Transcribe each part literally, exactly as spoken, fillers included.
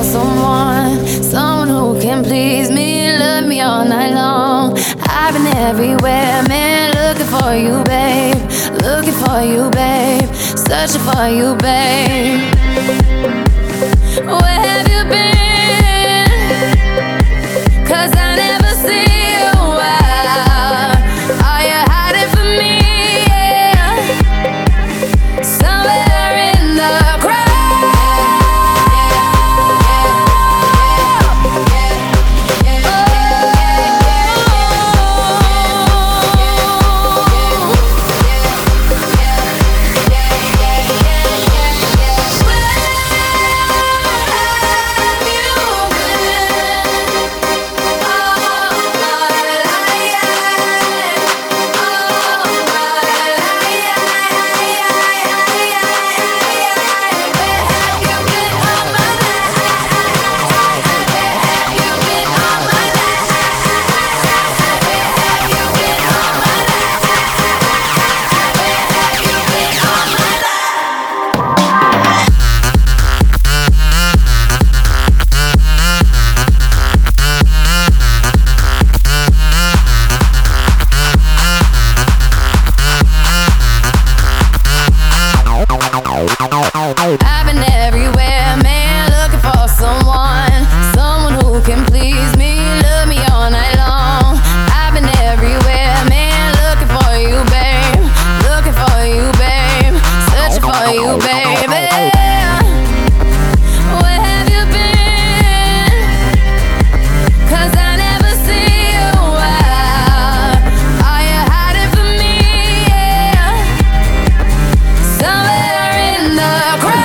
for someone, someone who can please me, love me all night long. I've been everywhere, man, looking for you, babe. Looking for you, babe. Searching for you, babe. Where have you been? 'Cause I never see you out. Are you hiding from me? Yeah. Somewhere in the crowd. I've been everywhere, man, looking for someone, someone who can please me, love me all night long. I've been everywhere, man, looking for you, babe. Looking for you, babe. Searching for you, baby. Where have you been? 'Cause I never see you out. Are you hiding from me? Yeah. Somewhere in the crowd.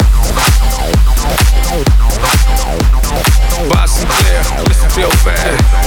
Boston Clear, listen real fast.